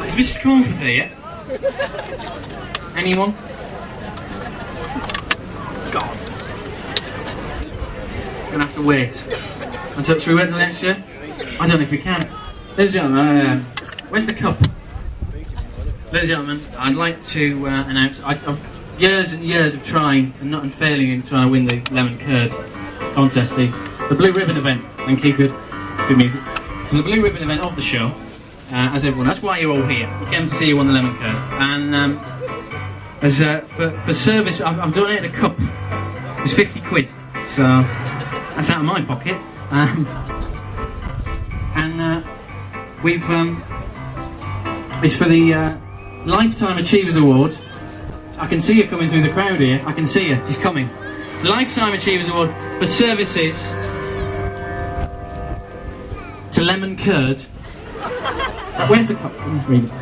Is Mrs. Cornforth here? Anyone? God. It's going to have to wait. Until, should we wait until next year? I don't know if we can. Ladies and gentlemen, where's the cup? Ladies and gentlemen, I'd like to announce years and years of trying and not failing in trying to win the lemon curd contest, the Blue Ribbon event. Thank you, good music. The Blue Ribbon event of the show, as everyone. That's why you're all here. We came to see you on the lemon curd. And for service, I've donated a cup. It's 50 quid, so that's out of my pocket. We've it's for the Lifetime Achievers Award. I can see her coming through the crowd here. I can see her. She's coming. Lifetime Achievers Award for services to lemon curd. Where's the cup? Can you read it?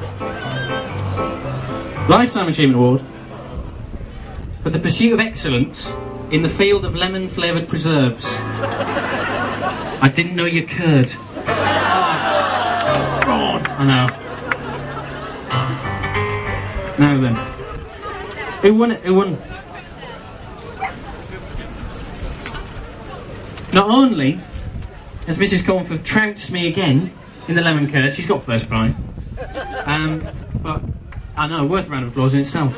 Lifetime Achievement Award for the pursuit of excellence in the field of lemon-flavoured preserves. I didn't know you curd. Oh, God. I know. Now then. Who won it? Who won? Not only has Mrs. Cornforth trounced me again in the lemon curd, she's got first prize. But I know, worth a round of applause in itself.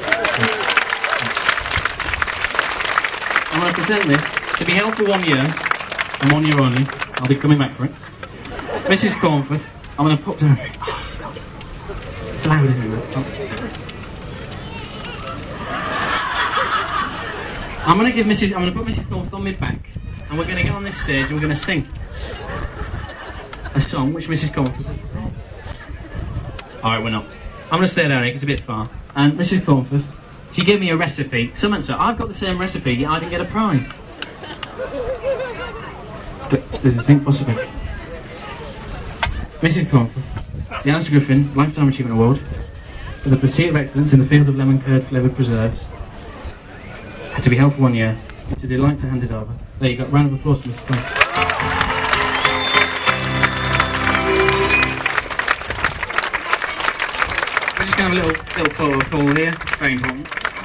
I'm going to present this to be held for 1 year, and 1 year only. I'll be coming back for it. Mrs. Cornforth, I'm going to put down. Oh, God. It's loud, isn't it? I'm going to put Mrs. Cornforth on my back, and we're going to get on this stage and we're going to sing a song which Mrs. Cornforth has prepared. Alright, we're not. I'm going to stay down here because it's a bit far. And Mrs. Cornforth, she gave me a recipe. Someone said, I've got the same recipe, yet I didn't get a prize. Does it seem possible? Mrs. Cornforth, the Alistair Griffin Lifetime Achievement Award for the pursuit of excellence in the field of lemon curd flavoured preserves. Had to be held for 1 year. It's a delight to hand it over. There you go. Round of applause for Mrs. Cornforth. We're just going to have a little photo of Paul here. Very important.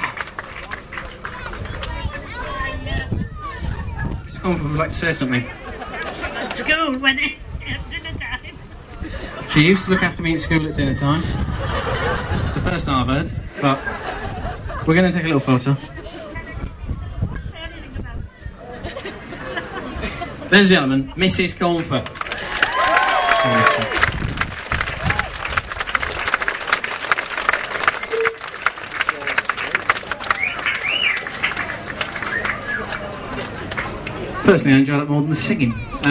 Mrs. Cornforth would like to say something. School when it at dinner time. She used to look after me at school at dinner time. It's the first time I've heard, but we're going to take a little photo. Ladies and gentlemen, Mrs. Cornforth. Personally, I enjoy that more than the singing.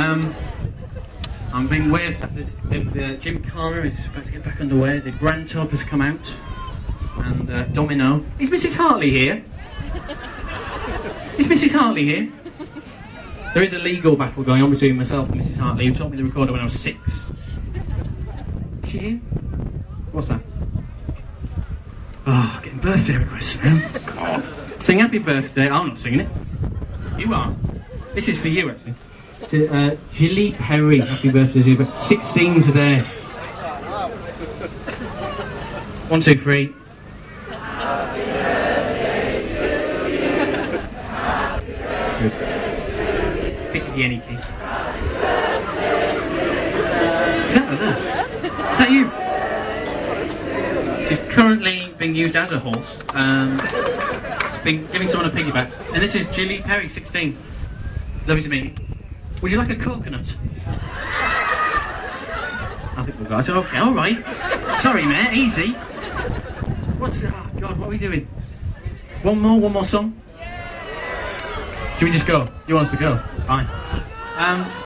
I'm being waved at. The Gymkhana is about to get back underway. The Grand Tub has come out. And Domino. Is Mrs. Hartley here? Is Mrs. Hartley here? There is a legal battle going on between myself and Mrs. Hartley, who taught me the recorder when I was 6. Is she here? What's that? Oh, getting birthday requests now. God. Sing happy birthday. I'm not singing it. You are. This is for you, actually. To Julie Perry. Happy birthday, Julie. 16 today. 1, 2, 3. Good. Pick the any key. Is that her there? Is that you? She's currently being used as a horse. Giving someone a piggyback. And this is Julie Perry, 16. Lovely to meet you. Would you like a coconut? I think we'll go. I said, okay, alright. Sorry, mate, easy. Oh, God, what are we doing? One more song? Should we just go? You want us to go? Fine.